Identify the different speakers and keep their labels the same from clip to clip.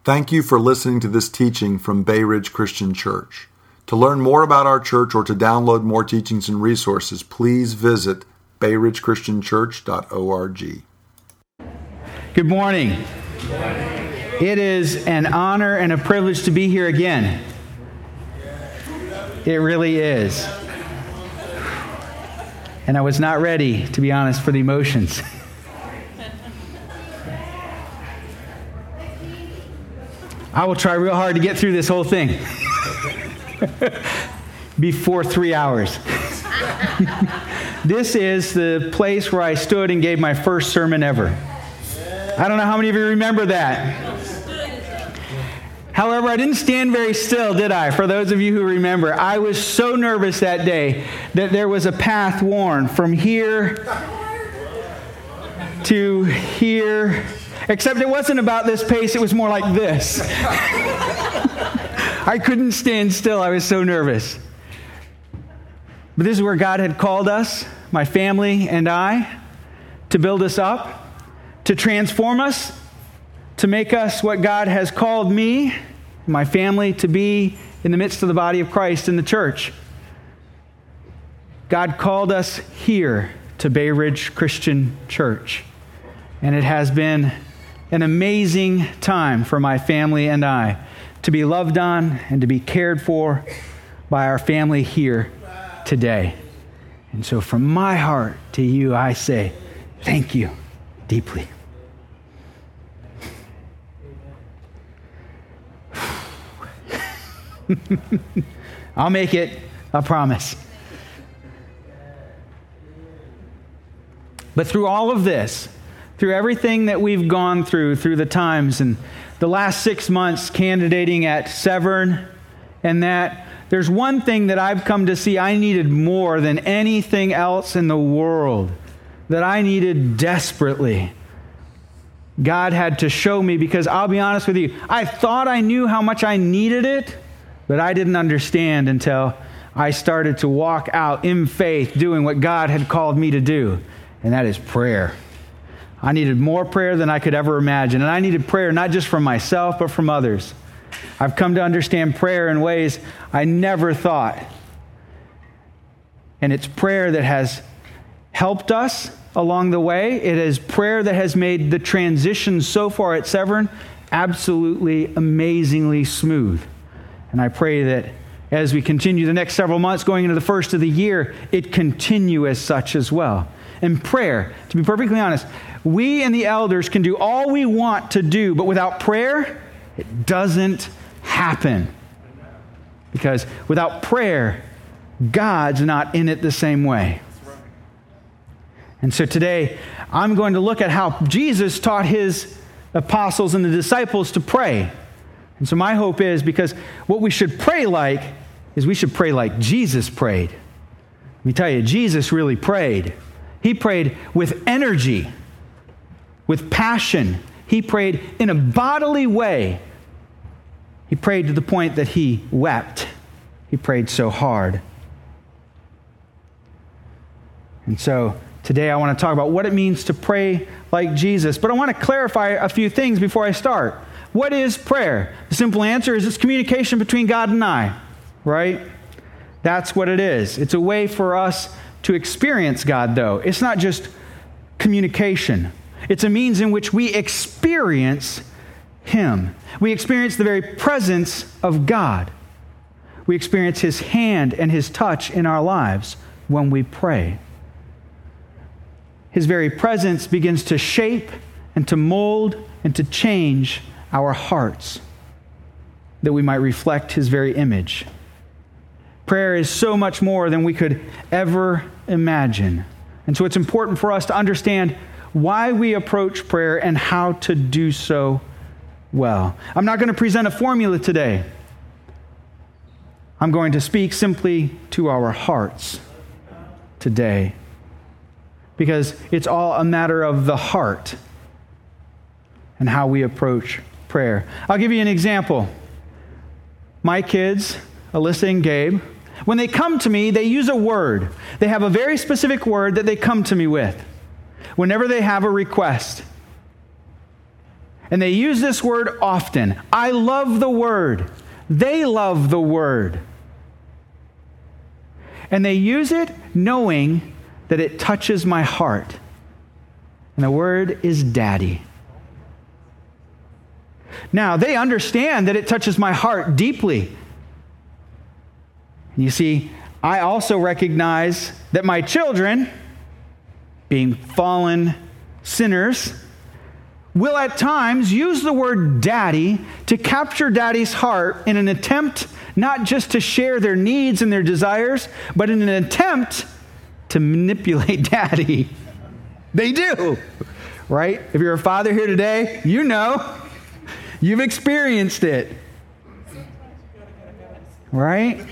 Speaker 1: Thank you for listening to this teaching from Bay Ridge Christian Church. To learn more about our church or to download more teachings and resources, please visit bayridgechristianchurch.org.
Speaker 2: Good morning. It is an honor and a privilege to be here again. It really is. And I was not ready, to be honest, for the emotions. I will try real hard to get through this whole thing before 3 hours. This is the place where I stood and gave my first sermon ever. I don't know how many of you remember that. However, I didn't stand very still, did I? For those of you who remember, I was so nervous that day that there was a path worn from here to here. Except it wasn't about this pace, it was more like this. I couldn't stand still, I was so nervous. But this is where God had called us, my family and I, to build us up, to transform us, to make us what God has called me and my family to be in the midst of the body of Christ in the church. God called us here to Bay Ridge Christian Church. And it has been an amazing time for my family and I to be loved on and to be cared for by our family here today. And so from my heart to you, I say thank you deeply. I'll make it, I promise. But through all of this, through everything that we've gone through the times and the last 6 months candidating at Severn, and that there's one thing that I've come to see I needed more than anything else in the world, that I needed desperately. God had to show me, because I'll be honest with you, I thought I knew how much I needed it, but I didn't understand until I started to walk out in faith doing what God had called me to do, and that is prayer. I needed more prayer than I could ever imagine. And I needed prayer not just from myself, but from others. I've come to understand prayer in ways I never thought. And it's prayer that has helped us along the way. It is prayer that has made the transition so far at Severn absolutely, amazingly smooth. And I pray that as we continue the next several months going into the first of the year, it continue as such as well. And prayer, to be perfectly honest, we and the elders can do all we want to do, but without prayer, it doesn't happen. Because without prayer, God's not in it the same way. And so today, I'm going to look at how Jesus taught his apostles and the disciples to pray. And so my hope is, because what we should pray like is we should pray like Jesus prayed. Let me tell you, Jesus really prayed. He prayed with energy, with passion. He prayed in a bodily way. He prayed to the point that he wept. He prayed so hard. And so today I want to talk about what it means to pray like Jesus. But I want to clarify a few things before I start. What is prayer? The simple answer is it's communication between God and I, right? That's what it is. It's a way for us to experience God, though. It's not just communication. It's a means in which we experience Him. We experience the very presence of God. We experience His hand and His touch in our lives when we pray. His very presence begins to shape and to mold and to change our hearts, that we might reflect His very image. Prayer is so much more than we could ever imagine. And so it's important for us to understand why we approach prayer and how to do so well. I'm not going to present a formula today. I'm going to speak simply to our hearts today, because it's all a matter of the heart and how we approach prayer. I'll give you an example. My kids, Alyssa and Gabe, when they come to me, they use a word. They have a very specific word that they come to me with whenever they have a request. And they use this word often. I love the Word. They love the Word. And they use it knowing that it touches my heart. And the word is daddy. Now, they understand that it touches my heart deeply. You see, I also recognize that my children, being fallen sinners, will at times use the word daddy to capture daddy's heart in an attempt not just to share their needs and their desires, but in an attempt to manipulate daddy. They do, right? If you're a father here today, you know. You've experienced it, right?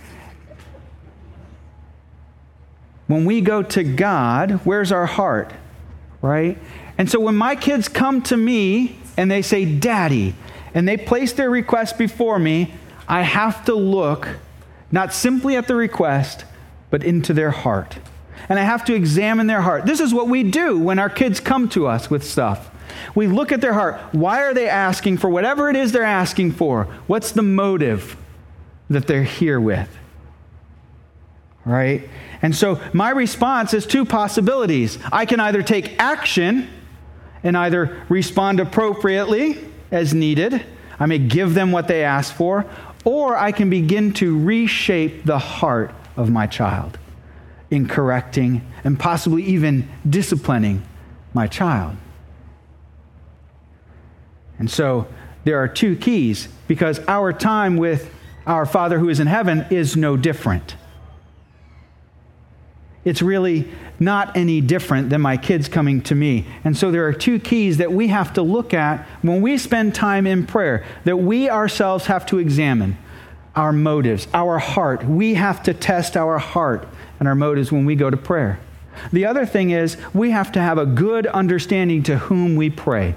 Speaker 2: When we go to God, where's our heart, right? And so when my kids come to me and they say, Daddy, and they place their request before me, I have to look not simply at the request, but into their heart. And I have to examine their heart. This is what we do when our kids come to us with stuff. We look at their heart. Why are they asking for whatever it is they're asking for? What's the motive that they're here with? Right? And so my response is two possibilities. I can either take action and either respond appropriately as needed. I may give them what they ask for, or I can begin to reshape the heart of my child in correcting and possibly even disciplining my child. And so there are two keys, because our time with our Father who is in heaven is no different. It's really not any different than my kids coming to me. And so there are two keys that we have to look at when we spend time in prayer, that we ourselves have to examine our motives, our heart. We have to test our heart and our motives when we go to prayer. The other thing is we have to have a good understanding to whom we pray.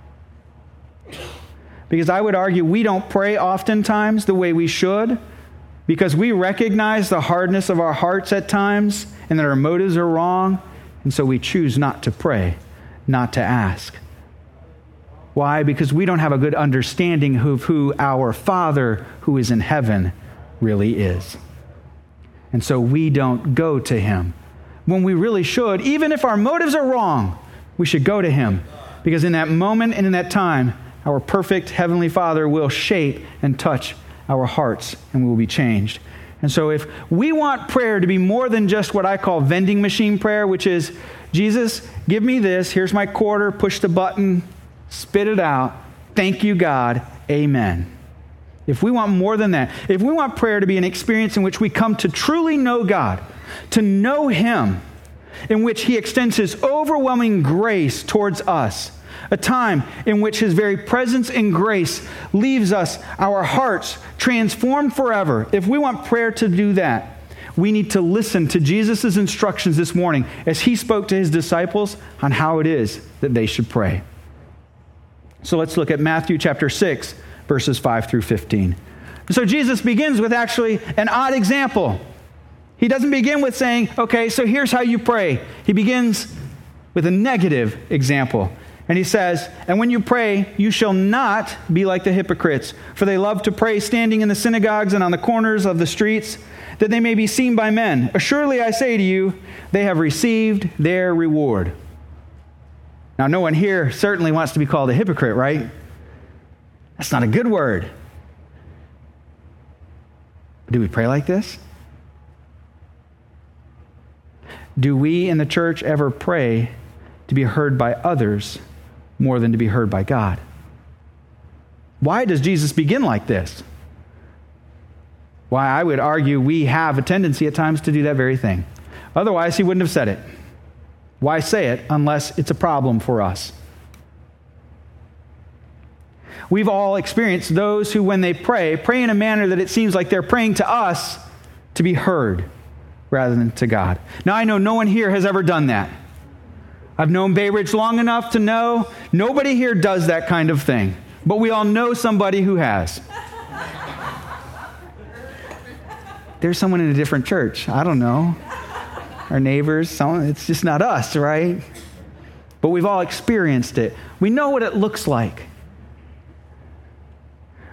Speaker 2: Because I would argue we don't pray oftentimes the way we should, because we recognize the hardness of our hearts at times and that our motives are wrong, and so we choose not to pray, not to ask. Why? Because we don't have a good understanding of who our Father who is in heaven really is. And so we don't go to Him when we really should. Even if our motives are wrong, we should go to Him, because in that moment and in that time, our perfect Heavenly Father will shape and touch our hearts, and we will be changed. And so if we want prayer to be more than just what I call vending machine prayer, which is, Jesus, give me this, here's my quarter, push the button, spit it out, thank you, God, amen. If we want more than that, if we want prayer to be an experience in which we come to truly know God, to know Him, in which He extends His overwhelming grace towards us, a time in which His very presence and grace leaves us, our hearts, transformed forever. If we want prayer to do that, we need to listen to Jesus' instructions this morning as He spoke to His disciples on how it is that they should pray. So let's look at Matthew chapter 6, verses 5 through 15. So Jesus begins with actually an odd example. He doesn't begin with saying, okay, so here's how you pray. He begins with a negative example. And He says, and when you pray, you shall not be like the hypocrites, for they love to pray standing in the synagogues and on the corners of the streets, that they may be seen by men. Assuredly, I say to you, they have received their reward. Now, no one here certainly wants to be called a hypocrite, right? That's not a good word. Do we pray like this? Do we in the church ever pray to be heard by others more than to be heard by God? Why does Jesus begin like this? Why, I would argue we have a tendency at times to do that very thing. Otherwise, He wouldn't have said it. Why say it unless it's a problem for us? We've all experienced those who, when they pray in a manner that it seems like they're praying to us to be heard rather than to God. Now, I know no one here has ever done that. I've known Bay Ridge long enough to know nobody here does that kind of thing. But we all know somebody who has. There's someone in a different church. I don't know. Our neighbors. It's just not us, right? But we've all experienced it. We know what it looks like.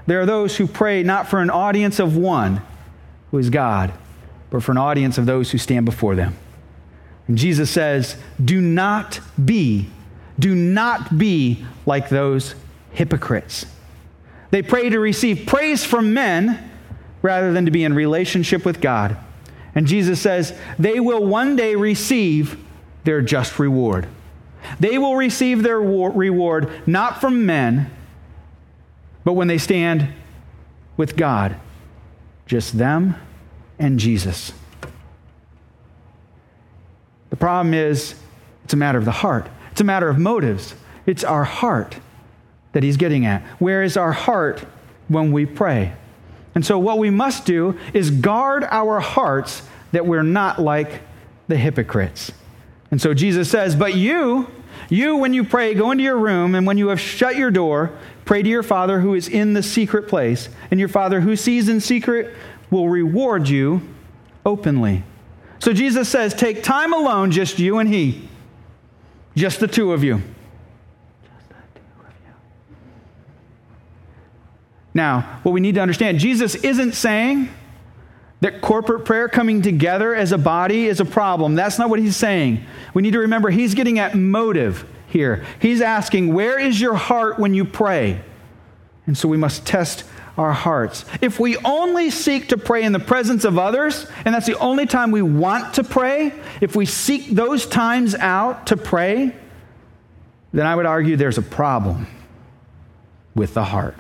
Speaker 2: There are those who pray not for an audience of one, who is God, but for an audience of those who stand before them. And Jesus says, do not be like those hypocrites. They pray to receive praise from men rather than to be in relationship with God. And Jesus says they will one day receive their just reward. They will receive their reward not from men, but when they stand with God, just them and Jesus. The problem is, it's a matter of the heart. It's a matter of motives. It's our heart that he's getting at. Where is our heart when we pray? And so what we must do is guard our hearts that we're not like the hypocrites. And so Jesus says, but you, when you pray, go into your room, and when you have shut your door, pray to your Father who is in the secret place, and your Father who sees in secret will reward you openly. So Jesus says, take time alone, just you and he. Just the two of you. Now, what we need to understand, Jesus isn't saying that corporate prayer coming together as a body is a problem. That's not what he's saying. We need to remember he's getting at motive here. He's asking, where is your heart when you pray? And so we must test our hearts. If we only seek to pray in the presence of others, and that's the only time we want to pray, if we seek those times out to pray, then I would argue there's a problem with the heart.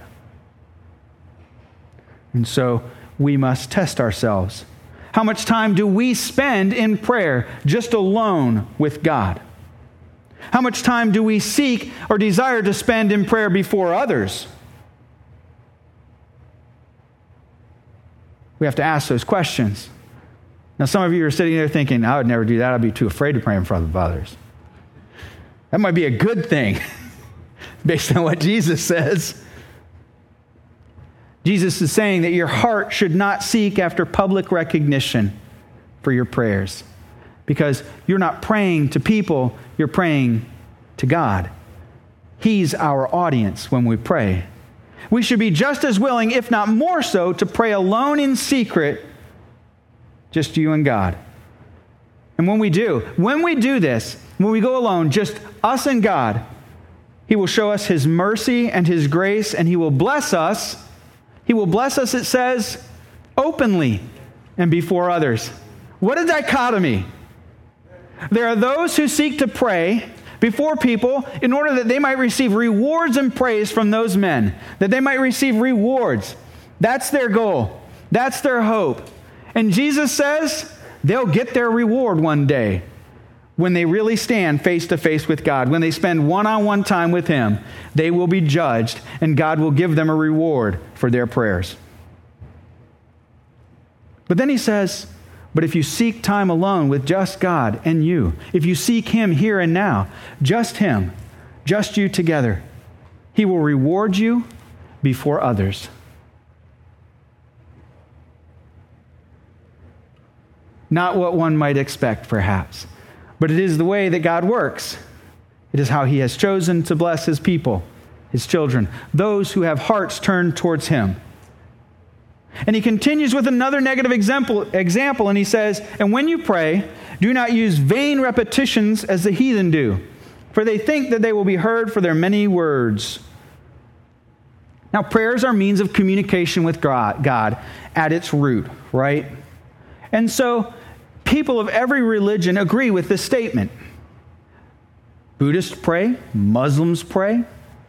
Speaker 2: And so we must test ourselves. How much time do we spend in prayer just alone with God? How much time do we seek or desire to spend in prayer before others? We have to ask those questions. Now, some of you are sitting there thinking, I would never do that. I'd be too afraid to pray in front of others. That might be a good thing based on what Jesus says. Jesus is saying that your heart should not seek after public recognition for your prayers, because you're not praying to people, you're praying to God. He's our audience when we pray. We should be just as willing, if not more so, to pray alone in secret, just you and God. And when we do this, when we go alone, just us and God, he will show us his mercy and his grace, and he will bless us. He will bless us, it says, openly and before others. What a dichotomy. There are those who seek to pray before people in order that they might receive rewards and praise from those men, that they might receive rewards. That's their goal. That's their hope. And Jesus says they'll get their reward one day when they really stand face to face with God. When they spend one-on-one time with him, they will be judged, and God will give them a reward for their prayers. But then he says, but if you seek time alone with just God and you, if you seek him here and now, just him, just you together, he will reward you before others. Not what one might expect, perhaps, but it is the way that God works. It is how he has chosen to bless his people, his children, those who have hearts turned towards him. And he continues with another negative example, and he says, and when you pray, do not use vain repetitions as the heathen do, for they think that they will be heard for their many words. Now, prayers are means of communication with God at its root, right? And so, people of every religion agree with this statement. Buddhists pray, Muslims pray,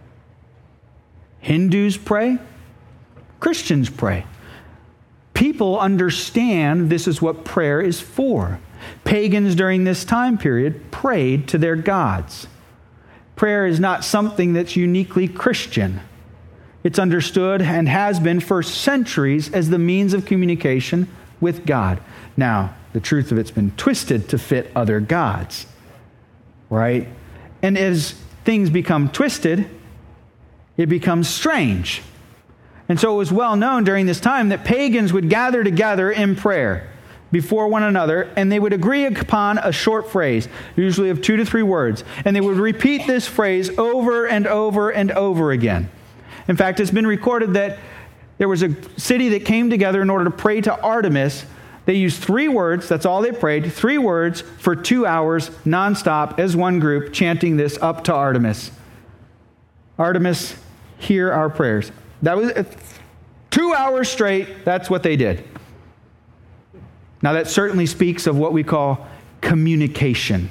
Speaker 2: Hindus pray, Christians pray. People understand this is what prayer is for. Pagans during this time period prayed to their gods. Prayer is not something that's uniquely Christian. It's understood and has been for centuries as the means of communication with God. Now, the truth of it's been twisted to fit other gods, right? And as things become twisted, it becomes strange. And so it was well known during this time that pagans would gather together in prayer before one another, and they would agree upon a short phrase, usually of 2 to 3 words, and they would repeat this phrase over and over and over again. In fact, it's been recorded that there was a city that came together in order to pray to Artemis. They used 3 words, that's all they prayed, 3 words for 2 hours nonstop as one group, chanting this up to Artemis. Artemis, hear our prayers. That was 2 hours straight, that's what they did. Now that certainly speaks of what we call communication.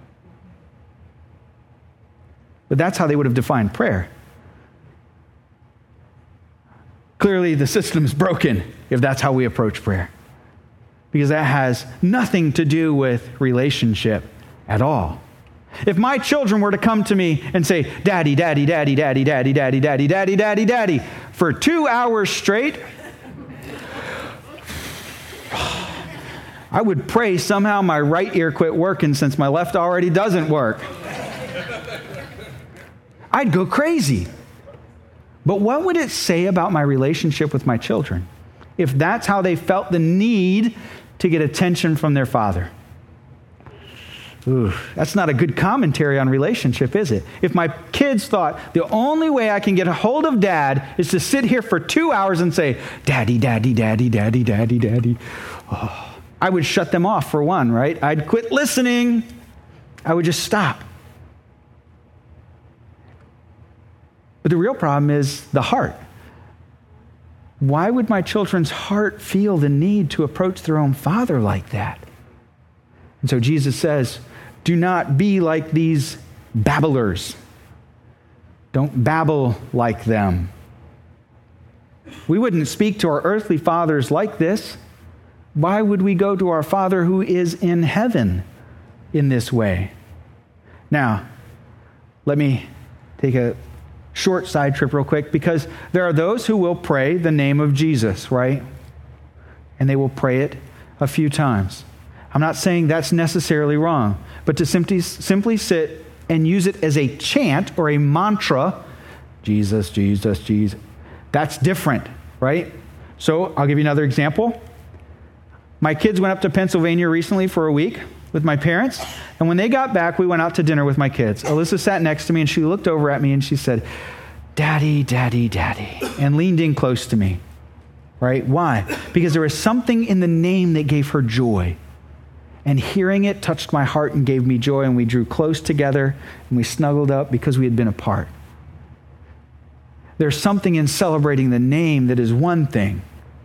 Speaker 2: But that's how they would have defined prayer. Clearly the system's broken if that's how we approach prayer. Because that has nothing to do with relationship at all. If my children were to come to me and say, Daddy, Daddy, Daddy, Daddy, Daddy, Daddy, Daddy, Daddy, Daddy, Daddy, for 2 hours straight, I would pray somehow my right ear quit working since my left already doesn't work. I'd go crazy. But what would it say about my relationship with my children if that's how they felt the need to get attention from their father? Ooh, that's not a good commentary on relationship, is it? If my kids thought the only way I can get a hold of Dad is to sit here for 2 hours and say, Daddy, Daddy, Daddy, Daddy, Daddy, Daddy, oh, I would shut them off for one, right? I'd quit listening. I would just stop. But the real problem is the heart. Why would my children's heart feel the need to approach their own father like that? And so Jesus says, do not be like these babblers. Don't babble like them. We wouldn't speak to our earthly fathers like this. Why would we go to our Father who is in heaven in this way? Now, let me take a short side trip real quick, because there are those who will pray the name of Jesus, right? And they will pray it a few times. I'm not saying that's necessarily wrong, but to simply sit and use it as a chant or a mantra, Jesus, Jesus, Jesus, that's different, right? So I'll give you another example. My kids went up to Pennsylvania recently for a week with my parents, and when they got back, we went out to dinner with my kids. Alyssa sat next to me, and she looked over at me, and she said, Daddy, Daddy, Daddy, and leaned in close to me, right? Why? Because there was something in the name that gave her joy, and hearing it touched my heart and gave me joy, and we drew close together, and we snuggled up because we had been apart. There's something in celebrating the name that is one thing.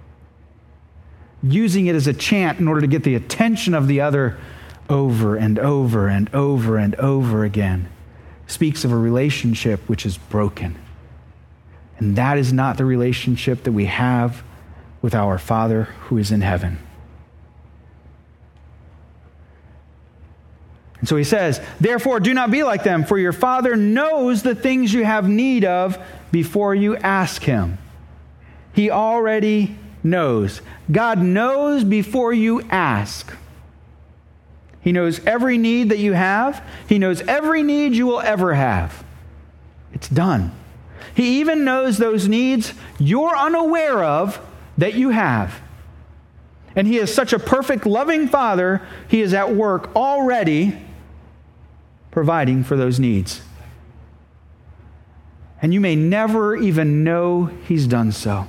Speaker 2: Using it as a chant in order to get the attention of the other over and over and over and over again speaks of a relationship which is broken. And that is not the relationship that we have with our Father who is in heaven. And so he says, therefore, do not be like them, for your Father knows the things you have need of before you ask him. He already knows. God knows before you ask. He knows every need that you have. He knows every need you will ever have. It's done. He even knows those needs you're unaware of that you have. And he is such a perfect, loving Father, he is at work already providing for those needs. And you may never even know he's done so.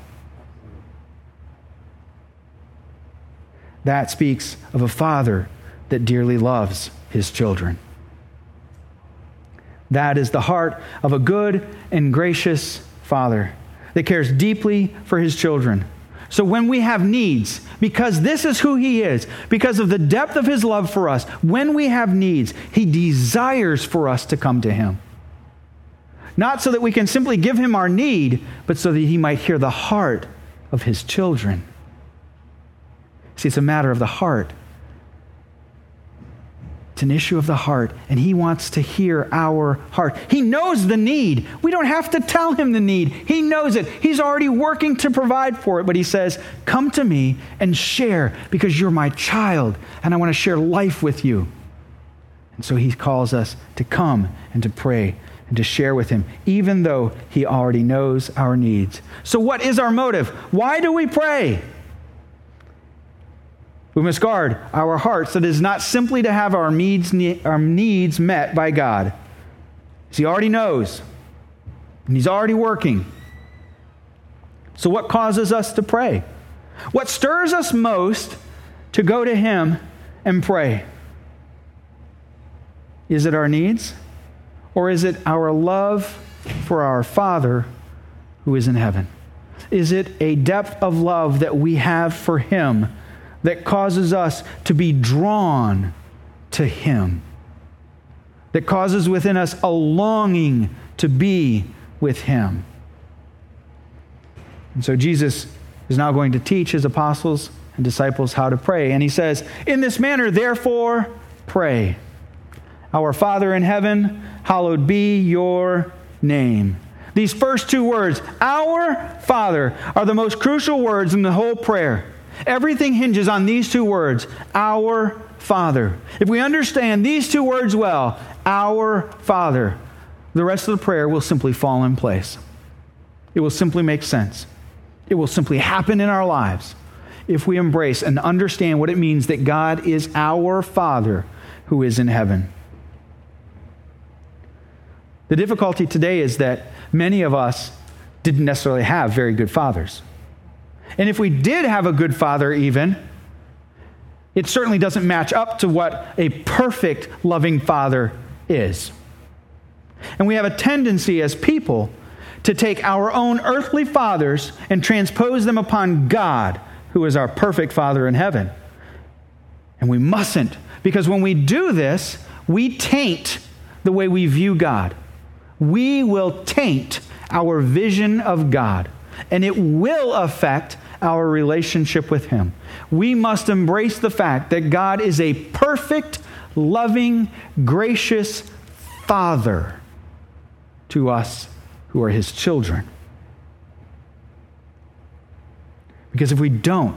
Speaker 2: That speaks of a Father that dearly loves his children. That is the heart of a good and gracious Father that cares deeply for his children. So when we have needs, because this is who he is, because of the depth of his love for us, when we have needs, he desires for us to come to him. Not so that we can simply give him our need, but so that he might hear the heart of his children. See, it's a matter of the heart. It's an issue of the heart, and he wants to hear our heart. He knows the need. We don't have to tell him the need. He knows it. He's already working to provide for it, but he says, come to me and share because you're my child, and I want to share life with you. And so he calls us to come and to pray and to share with him, even though he already knows our needs. So what is our motive? Why do we pray? We must guard our hearts. That is not simply to have our needs met by God. He already knows, and he's already working. So what causes us to pray? What stirs us most to go to Him and pray? Is it our needs? Or is it our love for our Father who is in heaven? Is it a depth of love that we have for Him that causes us to be drawn to Him? That causes within us a longing to be with Him? And so Jesus is now going to teach His apostles and disciples how to pray. And He says, "In this manner, therefore, pray. Our Father in heaven, hallowed be your name." These first two words, "Our Father," are the most crucial words in the whole prayer. Everything hinges on these two words, "Our Father." If we understand these two words well, "Our Father," the rest of the prayer will simply fall in place. It will simply make sense. It will simply happen in our lives if we embrace and understand what it means that God is our Father who is in heaven. The difficulty today is that many of us didn't necessarily have very good fathers. And if we did have a good father even, it certainly doesn't match up to what a perfect, loving father is. And we have a tendency as people to take our own earthly fathers and transpose them upon God, who is our perfect Father in heaven. And we mustn't, because when we do this, we taint the way we view God. We will taint our vision of God, and it will affect our relationship with Him. We must embrace the fact that God is a perfect, loving, gracious Father to us who are His children. Because if we don't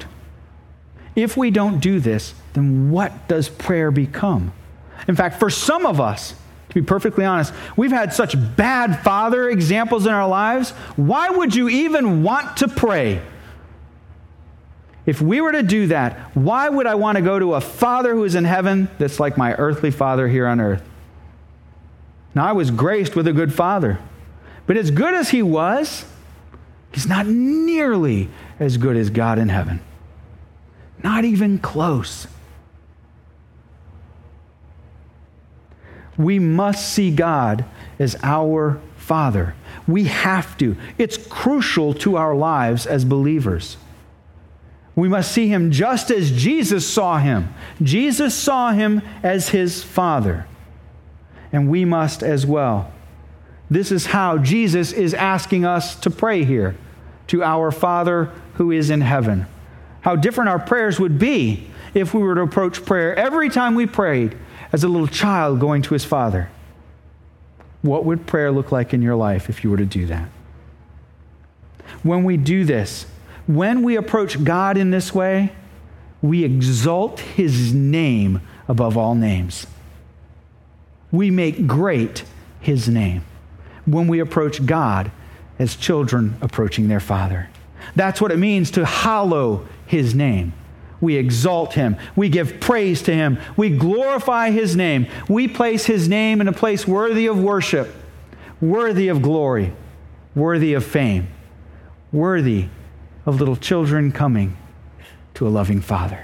Speaker 2: do this, then what does prayer become? In fact, for some of us, to be perfectly honest, we've had such bad father examples in our lives. Why would you even want to pray? If we were to do that, why would I want to go to a Father who is in heaven that's like my earthly father here on earth? Now, I was graced with a good father, but as good as he was, he's not nearly as good as God in heaven. Not even close. We must see God as our Father. We have to. It's crucial to our lives as believers. We must see Him just as Jesus saw Him. Jesus saw Him as His Father. And we must as well. This is how Jesus is asking us to pray here, to our Father who is in heaven. How different our prayers would be if we were to approach prayer every time we prayed as a little child going to his father. What would prayer look like in your life if you were to do that? When we do this, when we approach God in this way, we exalt His name above all names. We make great His name when we approach God as children approaching their Father. That's what it means to hallow His name. We exalt Him. We give praise to Him. We glorify His name. We place His name in a place worthy of worship, worthy of glory, worthy of fame, worthy of little children coming to a loving Father.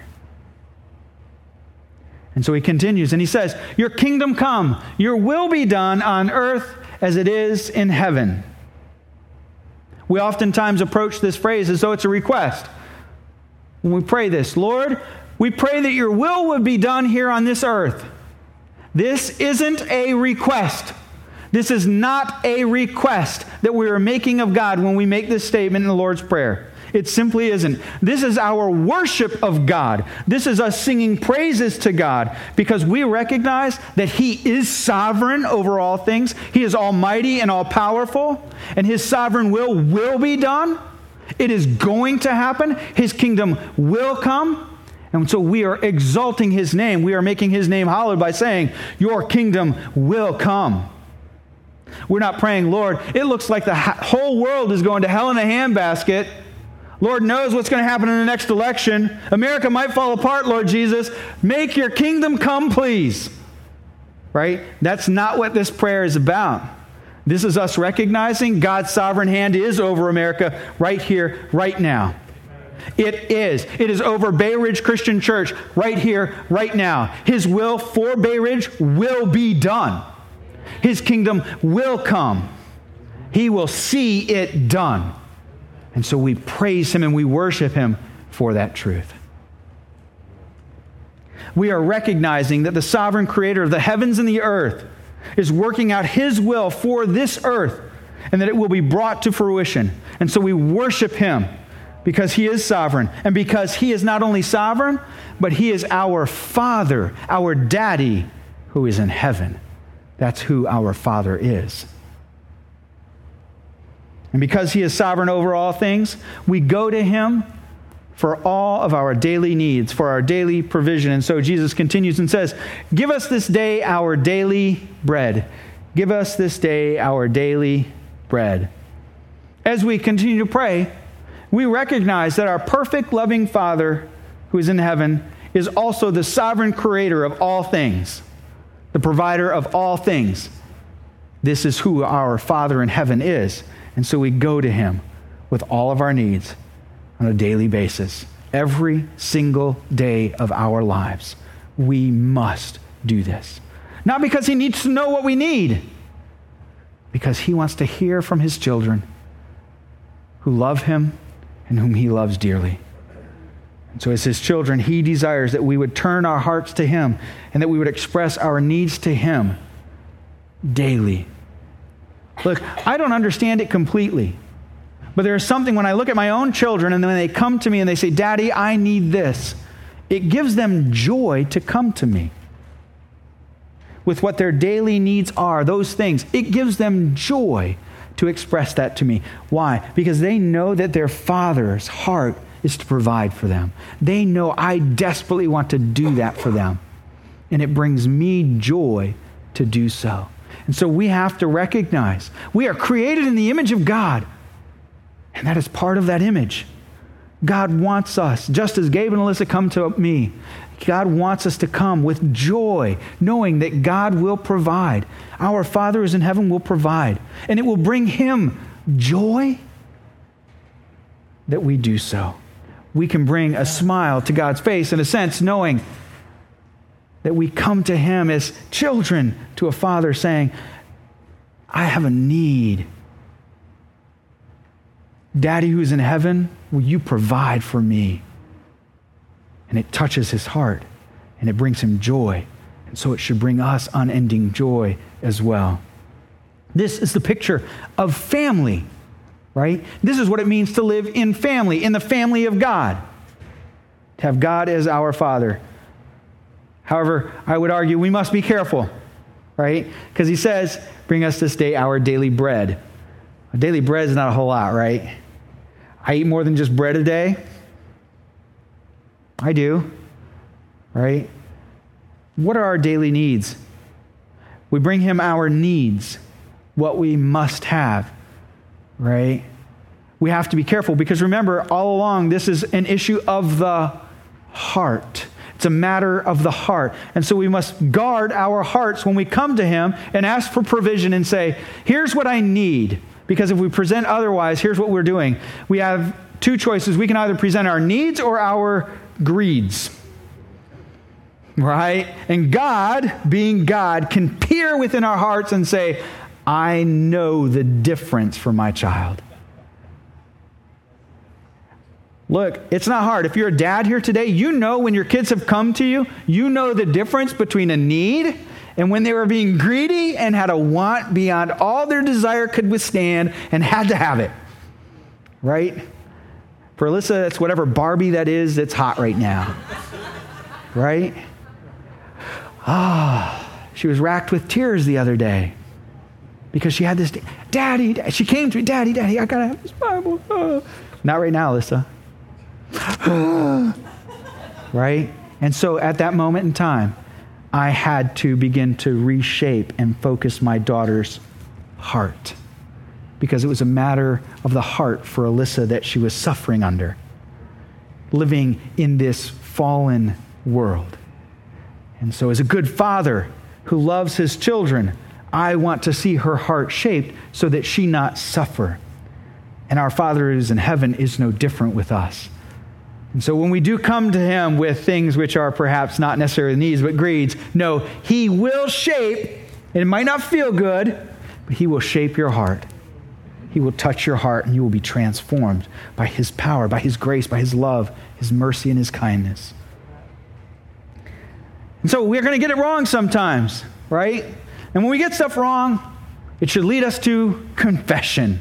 Speaker 2: And so He continues and He says, "Your kingdom come, your will be done on earth as it is in heaven." We oftentimes approach this phrase as though it's a request. When we pray this, "Lord, we pray that your will would be done here on this earth." This isn't a request. This is not a request that we are making of God when we make this statement in the Lord's Prayer. It simply isn't. This is our worship of God. This is us singing praises to God because we recognize that He is sovereign over all things. He is almighty and all-powerful, and His sovereign will be done. It is going to happen. His kingdom will come. And so we are exalting His name. We are making His name hallowed by saying, "Your kingdom will come." We're not praying, "Lord, it looks like the whole world is going to hell in a handbasket. Lord knows what's going to happen in the next election. America might fall apart, Lord Jesus. Make your kingdom come, please." Right? That's not what this prayer is about. This is us recognizing God's sovereign hand is over America right here, right now. It is. It is over Bay Ridge Christian Church right here, right now. His will for Bay Ridge will be done. His kingdom will come. He will see it done. And so we praise him and we worship him for that truth. We are recognizing that the sovereign creator of the heavens and the earth is working out his will for this earth and that it will be brought to fruition. And so we worship him because he is sovereign and because he is not only sovereign, but he is our Father, our Daddy who is in heaven. That's who our Father is. And because he is sovereign over all things, we go to him for all of our daily needs, for our daily provision. And so Jesus continues and says, give us this day our daily bread. Give us this day our daily bread. As we continue to pray, we recognize that our perfect, loving Father who is in heaven is also the sovereign creator of all things, the provider of all things. This is who our Father in heaven is. And so we go to him with all of our needs on a daily basis. Every single day of our lives, we must do this. Not because he needs to know what we need, because he wants to hear from his children who love him and whom he loves dearly. And so as his children, he desires that we would turn our hearts to him and that we would express our needs to him daily. Look, I don't understand it completely. But there's something when I look at my own children and when they come to me and they say, Daddy, I need this, it gives them joy to come to me with what their daily needs are, those things. It gives them joy to express that to me. Why? Because they know that their Father's heart is to provide for them. They know I desperately want to do that for them. And it brings me joy to do so. And so we have to recognize we are created in the image of God. And that is part of that image. God wants us, just as Gabe and Alyssa come to me, God wants us to come with joy, knowing that God will provide. Our Father who is in heaven will provide. And it will bring him joy that we do so. We can bring a smile to God's face, in a sense, knowing that we come to him as children to a Father saying, I have a need. Daddy who's in heaven, will you provide for me? And it touches his heart and it brings him joy. And so it should bring us unending joy as well. This is the picture of family, right? This is what it means to live in family, in the family of God. To have God as our Father. However, I would argue we must be careful, right? Because he says, bring us this day our daily bread. Daily bread is not a whole lot, right? I eat more than just bread a day. I do, right? What are our daily needs? We bring him our needs, what we must have, right? We have to be careful because remember, all along, this is an issue of the heart. It's a matter of the heart. And so we must guard our hearts when we come to him and ask for provision and say, here's what I need. Because if we present otherwise, here's what we're doing. We have two choices. We can either present our needs or our greeds. Right? And God, being God, can peer within our hearts and say, I know the difference for my child. Look, it's not hard. If you're a dad here today, you know when your kids have come to you, you know the difference between a need and when they were being greedy and had a want beyond all their desire could withstand and had to have it. Right? For Alyssa, it's whatever Barbie that is that's hot right now. Right? She was racked with tears the other day because she had this, Daddy, she came to me, Daddy, I gotta have this Bible. Not right now, Alyssa. Right? And so at that moment in time, I had to begin to reshape and focus my daughter's heart because it was a matter of the heart for Alyssa that she was suffering under, living in this fallen world. And so as a good father who loves his children, I want to see her heart shaped so that she not suffer. And our Father who is in heaven is no different with us. And so when we do come to him with things which are perhaps not necessarily needs, but greeds, no, he will shape, and it might not feel good, but he will shape your heart. He will touch your heart, and you will be transformed by his power, by his grace, by his love, his mercy, and his kindness. And so we're going to get it wrong sometimes, right? And when we get stuff wrong, it should lead us to confession.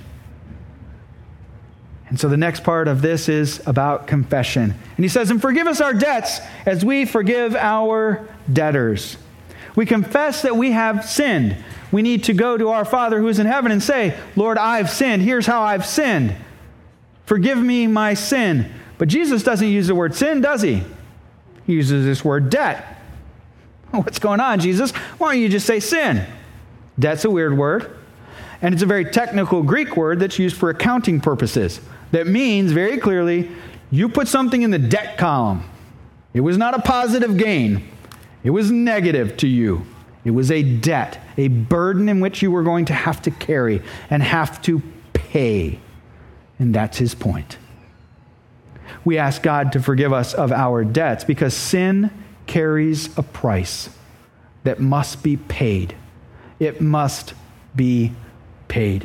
Speaker 2: And so the next part of this is about confession. And he says, and forgive us our debts as we forgive our debtors. We confess that we have sinned. We need to go to our Father who is in heaven and say, Lord, I've sinned. Here's how I've sinned. Forgive me my sin. But Jesus doesn't use the word sin, does he? He uses this word debt. What's going on, Jesus? Why don't you just say sin? Debt's a weird word. And it's a very technical Greek word that's used for accounting purposes. That means very clearly, you put something in the debt column. It was not a positive gain. It was negative to you. It was a debt, a burden in which you were going to have to carry and have to pay. And that's his point. We ask God to forgive us of our debts because sin carries a price that must be paid. It must be paid.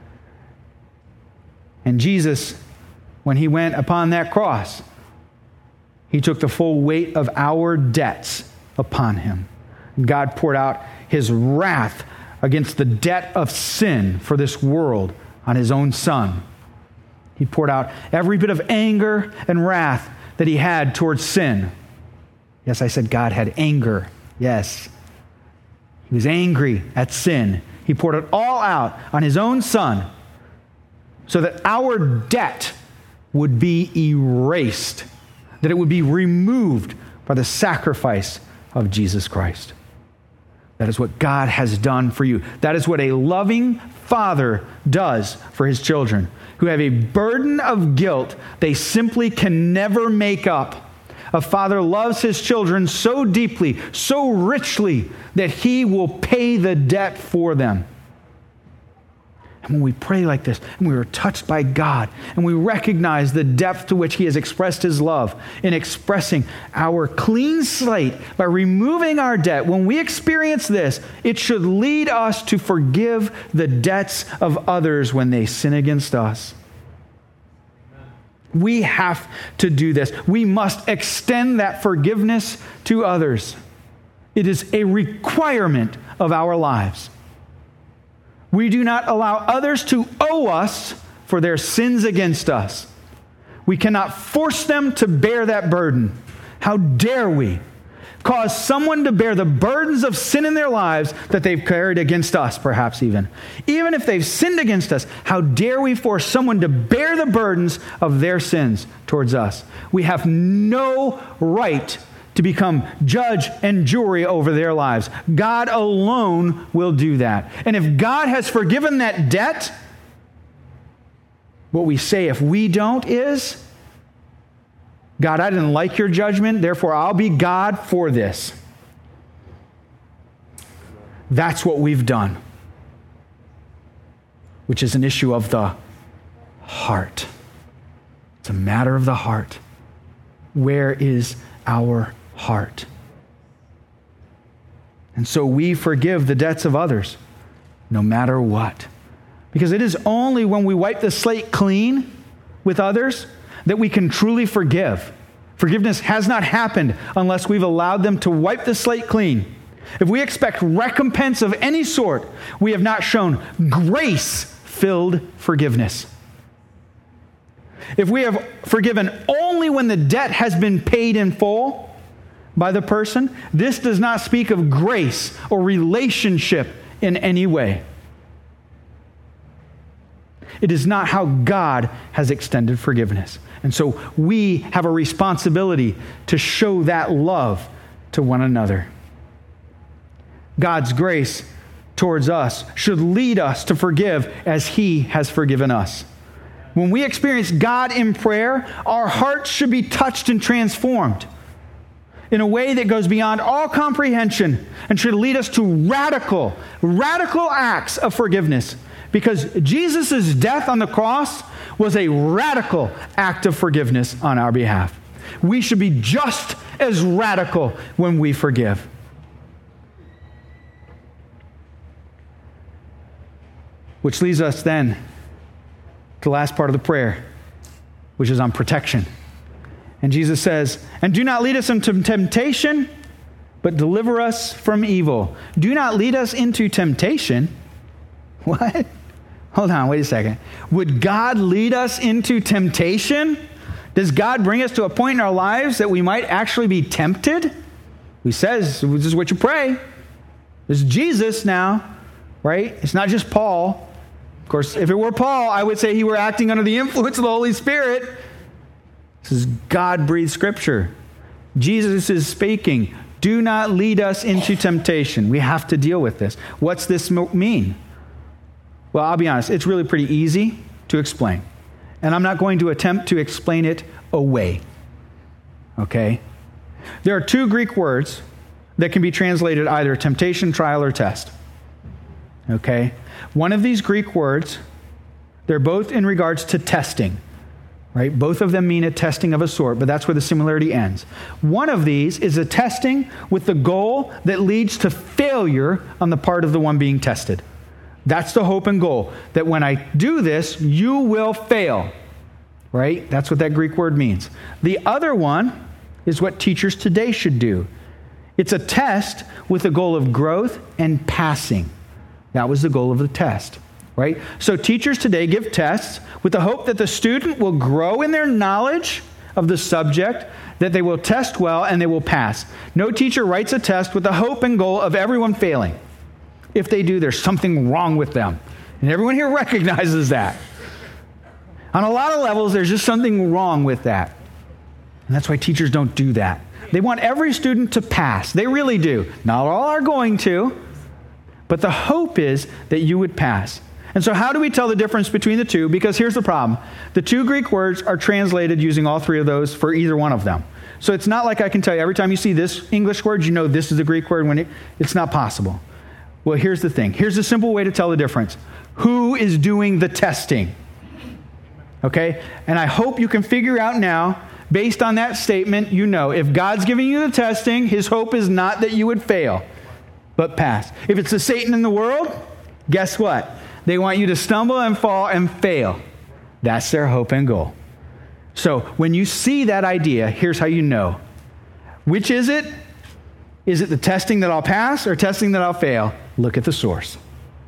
Speaker 2: And Jesus, when he went upon that cross, he took the full weight of our debts upon him. God poured out his wrath against the debt of sin for this world on his own Son. He poured out every bit of anger and wrath that he had towards sin. Yes, I said God had anger. Yes. He was angry at sin. He poured it all out on his own Son so that our debt would be erased, that it would be removed by the sacrifice of Jesus Christ. That is what God has done for you. That is what a loving father does for his children who have a burden of guilt they simply can never make up. A father loves his children so deeply, so richly, that he will pay the debt for them. And when we pray like this, and we are touched by God, and we recognize the depth to which he has expressed his love in expressing our clean slate by removing our debt, when we experience this, it should lead us to forgive the debts of others when they sin against us. We have to do this. We must extend that forgiveness to others. It is a requirement of our lives. We do not allow others to owe us for their sins against us. We cannot force them to bear that burden. How dare we cause someone to bear the burdens of sin in their lives that they've carried against us, perhaps even. Even if they've sinned against us, how dare we force someone to bear the burdens of their sins towards us? We have no right to become judge and jury over their lives. God alone will do that. And if God has forgiven that debt, what we say if we don't is, God, I didn't like your judgment, therefore I'll be God for this. That's what we've done, which is an issue of the heart. It's a matter of the heart. Where is our heart? And so we forgive the debts of others, no matter what. Because it is only when we wipe the slate clean with others that we can truly forgive. Forgiveness has not happened unless we've allowed them to wipe the slate clean. If we expect recompense of any sort, we have not shown grace-filled forgiveness. If we have forgiven only when the debt has been paid in full by the person, this does not speak of grace or relationship in any way. It is not how God has extended forgiveness. And so we have a responsibility to show that love to one another. God's grace towards us should lead us to forgive as he has forgiven us. When we experience God in prayer, our hearts should be touched and transformed. in a way that goes beyond all comprehension and should lead us to radical acts of forgiveness. Because Jesus' death on the cross was a radical act of forgiveness on our behalf. We should be just as radical when we forgive. Which leads us then to the last part of the prayer, which is on protection. And Jesus says, "And do not lead us into temptation, but deliver us from evil." Do not lead us into temptation? What? Hold on, wait a second. Would God lead us into temptation? Does God bring us to a point in our lives that we might actually be tempted? He says, this is what you pray. This is Jesus now, right? It's not just Paul. Of course, if it were Paul, I would say he were acting under the influence of the Holy Spirit. This is God-breathed scripture. Jesus is speaking. Do not lead us into temptation. We have to deal with this. What's this mean? Well, I'll be honest. It's really pretty easy to explain. And I'm not going to attempt to explain it away. Okay? There are two Greek words that can be translated either temptation, trial, or test. Okay? One of these Greek words, they're both in regards to testing. Right? Both of them mean a testing of a sort, but that's where the similarity ends. One of these is a testing with the goal that leads to failure on the part of the one being tested. That's the hope and goal, that when I do this, you will fail. Right? That's what that Greek word means. The other one is what teachers today should do. It's a test with the goal of growth and passing. That was the goal of the test. Right? So teachers today give tests with the hope that the student will grow in their knowledge of the subject, that they will test well, and they will pass. No teacher writes a test with the hope and goal of everyone failing. If they do, there's something wrong with them. And everyone here recognizes that. On a lot of levels, there's just something wrong with that. And that's why teachers don't do that. They want every student to pass. They really do. Not all are going to, but the hope is that you would pass. And so how do we tell the difference between the two? Because here's the problem. The two Greek words are translated using all three of those for either one of them. So it's not like I can tell you every time you see this English word, you know this is the Greek word. It's not possible. Well, here's the thing. Here's a simple way to tell the difference. Who is doing the testing? Okay? And I hope you can figure out now, based on that statement, you know, if God's giving you the testing, his hope is not that you would fail, but pass. If it's the Satan in the world, guess what? They want you to stumble and fall and fail. That's their hope and goal. So when you see that idea, here's how you know. Which is it? Is it the testing that I'll pass or testing that I'll fail? Look at the source.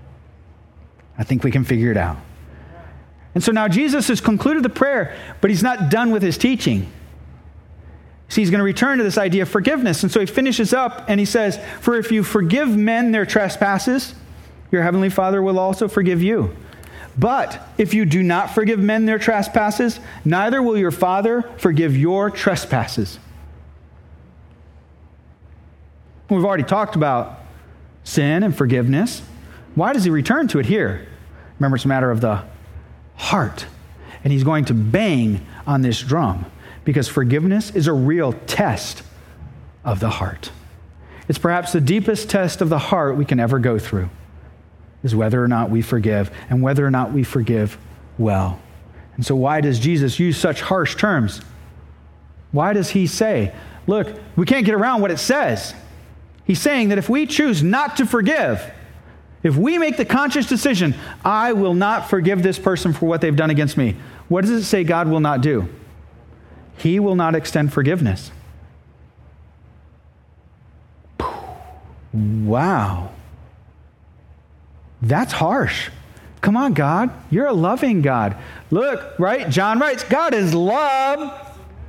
Speaker 2: I think we can figure it out. And so now Jesus has concluded the prayer, but he's not done with his teaching. See, he's going to return to this idea of forgiveness. And so he finishes up and he says, "For if you forgive men their trespasses, your heavenly Father will also forgive you. But if you do not forgive men their trespasses, neither will your Father forgive your trespasses." We've already talked about sin and forgiveness. Why does he return to it here? Remember, it's a matter of the heart. And he's going to bang on this drum because forgiveness is a real test of the heart. It's perhaps the deepest test of the heart we can ever go through, is whether or not we forgive and whether or not we forgive well. And so why does Jesus use such harsh terms? Why does he say, look, we can't get around what it says. He's saying that if we choose not to forgive, if we make the conscious decision, I will not forgive this person for what they've done against me, what does it say God will not do? He will not extend forgiveness. Wow. That's harsh. Come on, God. You're a loving God. Look, right? John writes, God is love.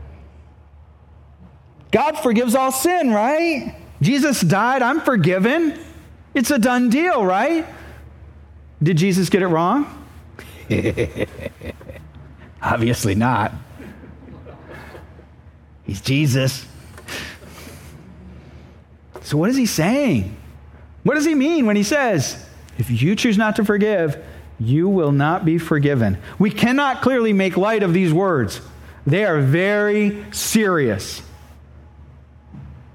Speaker 2: God forgives all sin, right? Jesus died. I'm forgiven. It's a done deal, right? Did Jesus get it wrong? Obviously not. He's Jesus. So what is he saying? What does he mean when he says, if you choose not to forgive, you will not be forgiven? We cannot clearly make light of these words. They are very serious.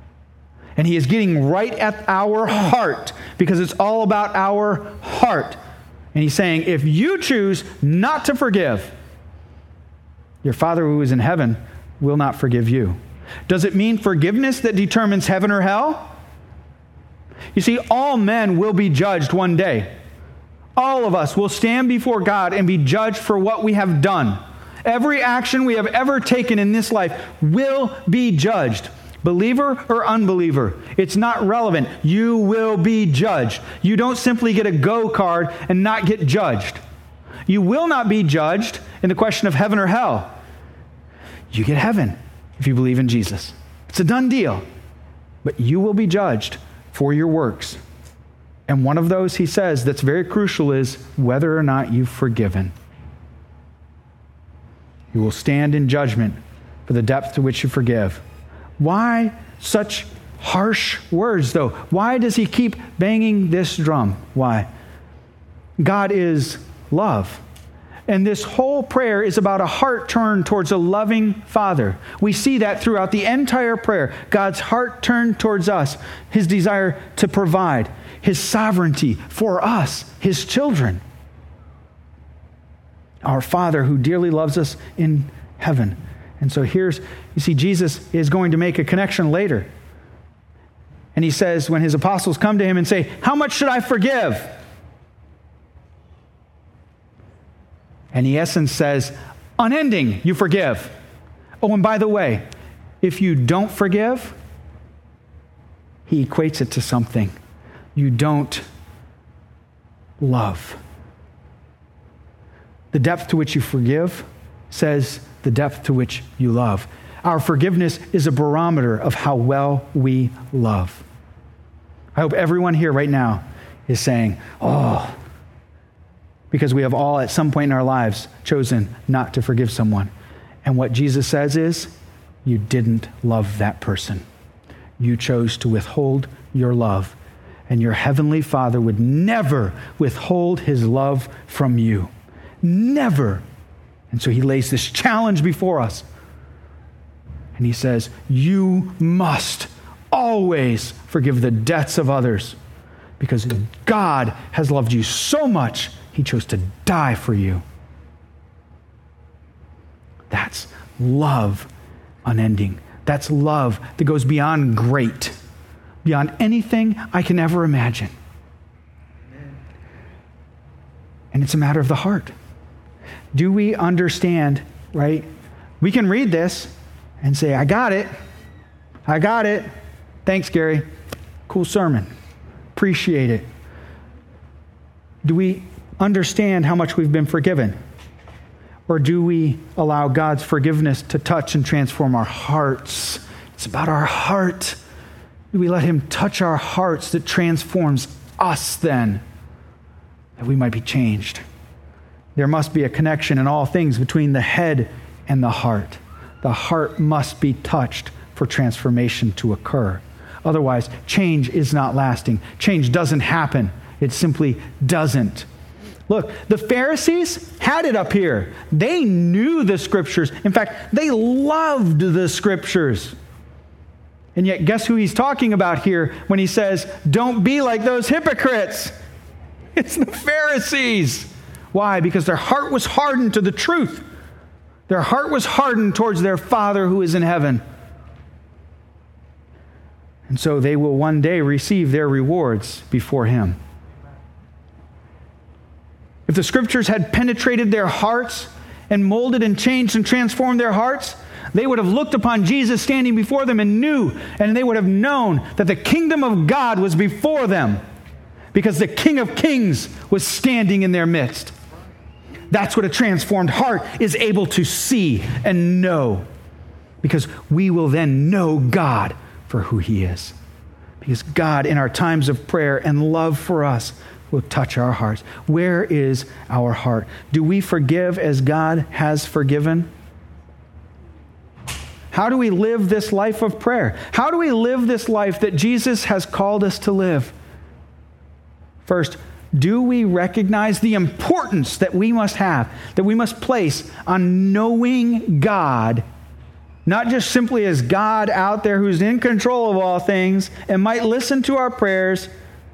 Speaker 2: And he is getting right at our heart because it's all about our heart. And he's saying, if you choose not to forgive, your Father who is in heaven will not forgive you. Does it mean forgiveness that determines heaven or hell? You see, all men will be judged one day. All of us will stand before God and be judged for what we have done. Every action we have ever taken in this life will be judged. Believer or unbeliever, it's not relevant. You will be judged. You don't simply get a go card and not get judged. You will not be judged in the question of heaven or hell. You get heaven if you believe in Jesus. It's a done deal. But you will be judged for your works. And one of those, he says, that's very crucial is whether or not you've forgiven. You will stand in judgment for the depth to which you forgive. Why such harsh words, though? Why does he keep banging this drum? Why? God is love. And this whole prayer is about a heart turned towards a loving Father. We see that throughout the entire prayer. God's heart turned towards us, his desire to provide, his sovereignty for us, his children. Our Father who dearly loves us in heaven. And so you see, Jesus is going to make a connection later. And he says, when his apostles come to him and say, how much should I forgive? And he, in essence, says, unending, you forgive. Oh, and by the way, if you don't forgive, he equates it to something. You don't love. The depth to which you forgive says the depth to which you love. Our forgiveness is a barometer of how well we love. I hope everyone here right now is saying, oh, because we have all at some point in our lives chosen not to forgive someone. And what Jesus says is, you didn't love that person. You chose to withhold your love. And your heavenly Father would never withhold his love from you. Never. And so he lays this challenge before us. And he says, you must always forgive the debts of others because God has loved you so much, he chose to die for you. That's love unending. That's love that goes beyond great, beyond anything I can ever imagine. And it's a matter of the heart. Do we understand, right? We can read this and say, I got it. I got it. Thanks, Gary. Cool sermon. Appreciate it. Do we understand how much we've been forgiven? Or do we allow God's forgiveness to touch and transform our hearts? It's about our heart. Do we let him touch our hearts that transforms us then, that we might be changed? There must be a connection in all things between the head and the heart. The heart must be touched for transformation to occur. Otherwise, change is not lasting. Change doesn't happen. It simply doesn't. Look, the Pharisees had it up here. They knew the Scriptures. In fact, they loved the Scriptures. And yet, guess who he's talking about here when he says, don't be like those hypocrites? It's the Pharisees. Why? Because their heart was hardened to the truth. Their heart was hardened towards their Father who is in heaven. And so they will one day receive their rewards before him. If the Scriptures had penetrated their hearts and molded and changed and transformed their hearts, they would have looked upon Jesus standing before them and they would have known that the kingdom of God was before them because the King of Kings was standing in their midst. That's what a transformed heart is able to see and know, because we will then know God for who he is. Because God, in our times of prayer and love for us, will touch our hearts. Where is our heart? Do we forgive as God has forgiven? How do we live this life of prayer? How do we live this life that Jesus has called us to live? First, do we recognize the importance that we must have, that we must place on knowing God not just simply as God out there who's in control of all things and might listen to our prayers,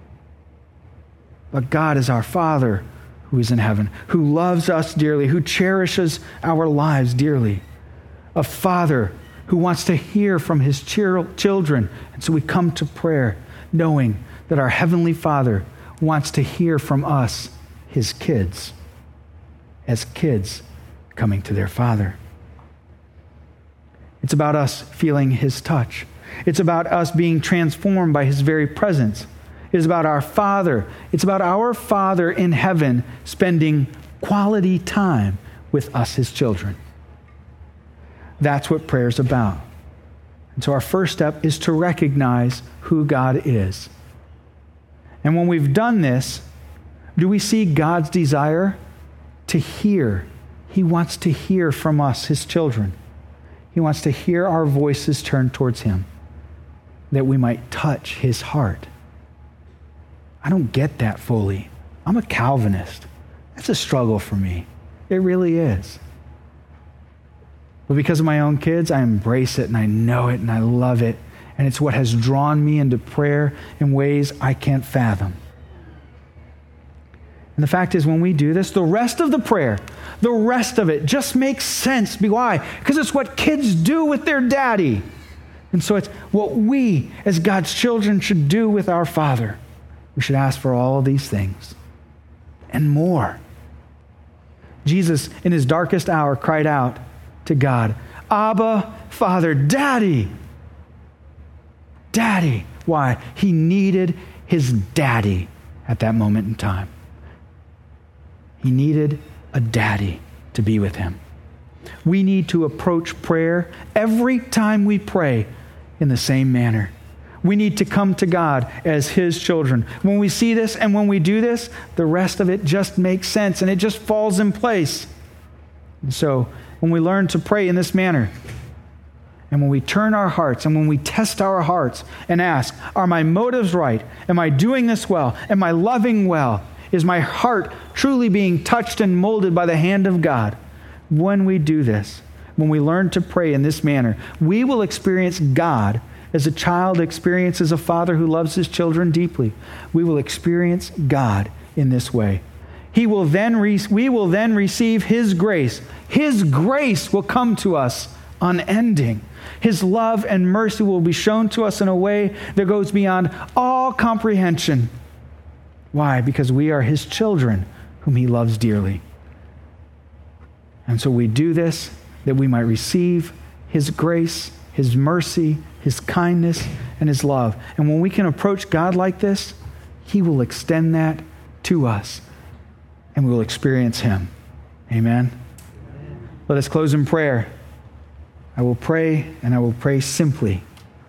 Speaker 2: but God is our Father who is in heaven, who loves us dearly, who cherishes our lives dearly. A Father who wants to hear from his children. And so we come to prayer knowing that our Heavenly Father wants to hear from us, his kids, as kids coming to their Father. It's about us feeling his touch. It's about us being transformed by his very presence. It is about our Father. It's about our Father in heaven spending quality time with us, his children. That's what prayer is about. And so our first step is to recognize who God is. And when we've done this, do we see God's desire to hear? He wants to hear from us, his children. He wants to hear our voices turned towards him, that we might touch his heart. I don't get that fully. I'm a Calvinist. That's a struggle for me. It really is. But because of my own kids, I embrace it and I know it and I love it. And it's what has drawn me into prayer in ways I can't fathom. And the fact is, when we do this, the rest of the prayer, the rest of it just makes sense. Why? Because it's what kids do with their daddy. And so it's what we, as God's children, should do with our Father. We should ask for all of these things and more. Jesus, in his darkest hour, cried out to God, Abba, Father, Daddy. Daddy. Why? He needed his daddy at that moment in time. He needed a daddy to be with him. We need to approach prayer every time we pray in the same manner. We need to come to God as his children. When we see this and when we do this, the rest of it just makes sense and it just falls in place. And so when we learn to pray in this manner, and when we turn our hearts and when we test our hearts and ask, are my motives right? Am I doing this well? Am I loving well? Is my heart truly being touched and molded by the hand of God? When we do this, when we learn to pray in this manner, we will experience God as a child experiences a father who loves his children deeply. We will experience God in this way. We will then receive his grace. His grace will come to us unending. His love and mercy will be shown to us in a way that goes beyond all comprehension. Why? Because we are his children whom he loves dearly. And so we do this that we might receive his grace, his mercy, his kindness, and his love. And when we can approach God like this, he will extend that to us and we will experience him. Amen. Let us close in prayer. I will pray, and I will pray simply.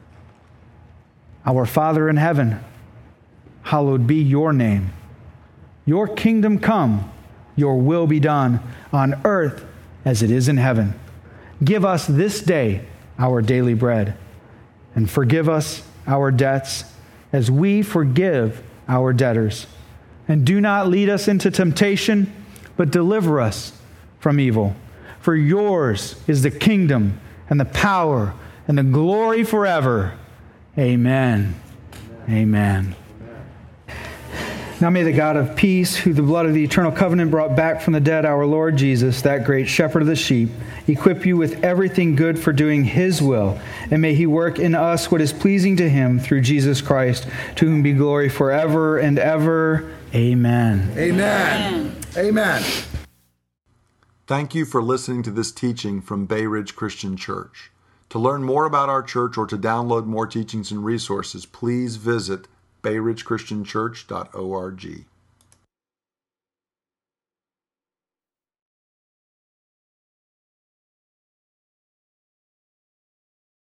Speaker 2: Our Father in heaven, hallowed be your name. Your kingdom come, your will be done on earth as it is in heaven. Give us this day our daily bread, and forgive us our debts as we forgive our debtors. And do not lead us into temptation, but deliver us from evil. For yours is the kingdom and the power and the glory forever. Amen. Amen. Now may the God of peace, who the blood of the eternal covenant brought back from the dead, our Lord Jesus, that great shepherd of the sheep, equip you with everything good for doing his will. And may he work in us what is pleasing to him through Jesus Christ, to whom be glory forever and ever. Amen.
Speaker 1: Amen. Amen. Thank you for listening to this teaching from Bay Ridge Christian Church. To learn more about our church or to download more teachings and resources, please visit bayridgechristianchurch.org.